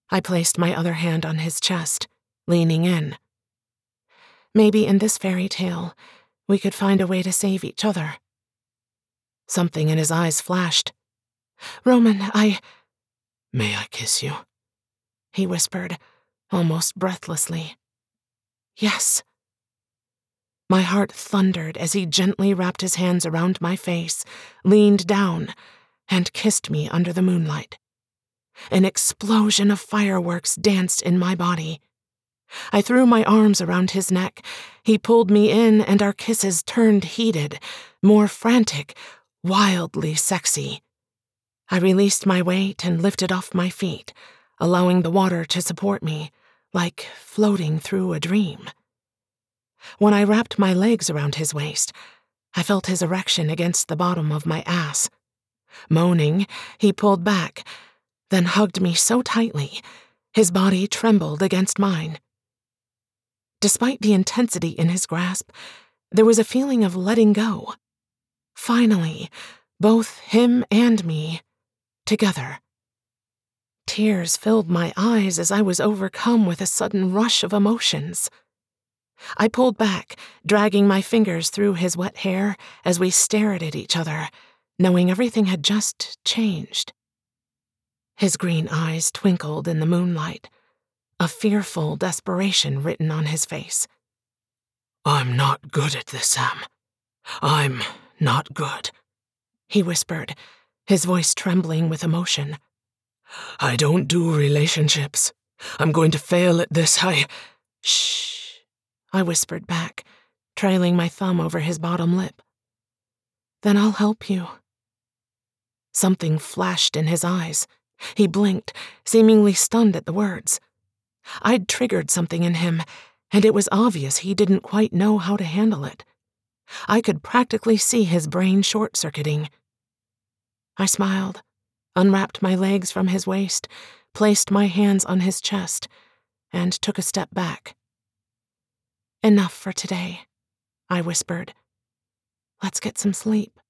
I placed my other hand on his chest, leaning in. Maybe in this fairy tale, we could find a way to save each other. Something in his eyes flashed. "Roman, May I kiss you?" he whispered, almost breathlessly. "Yes." My heart thundered as he gently wrapped his hands around my face, leaned down, and kissed me under the moonlight. An explosion of fireworks danced in my body. I threw my arms around his neck. He pulled me in, and our kisses turned heated, more frantic, wildly sexy. I released my weight and lifted off my feet, allowing the water to support me, like floating through a dream. When I wrapped my legs around his waist, I felt his erection against the bottom of my ass. Moaning, he pulled back, then hugged me so tightly, his body trembled against mine. Despite the intensity in his grasp, there was a feeling of letting go. Finally, both him and me, together. Tears filled my eyes as I was overcome with a sudden rush of emotions. I pulled back, dragging my fingers through his wet hair as we stared at each other, knowing everything had just changed. His green eyes twinkled in the moonlight, a fearful desperation written on his face. "I'm not good at this, Sam. I'm not good," he whispered, his voice trembling with emotion. "I don't do relationships. I'm going to fail at this. Shh, I whispered back, trailing my thumb over his bottom lip. "Then I'll help you." Something flashed in his eyes. He blinked, seemingly stunned at the words. I'd triggered something in him, and it was obvious he didn't quite know how to handle it. I could practically see his brain short-circuiting. I smiled, unwrapped my legs from his waist, placed my hands on his chest, and took a step back. "Enough for today," I whispered. "Let's get some sleep."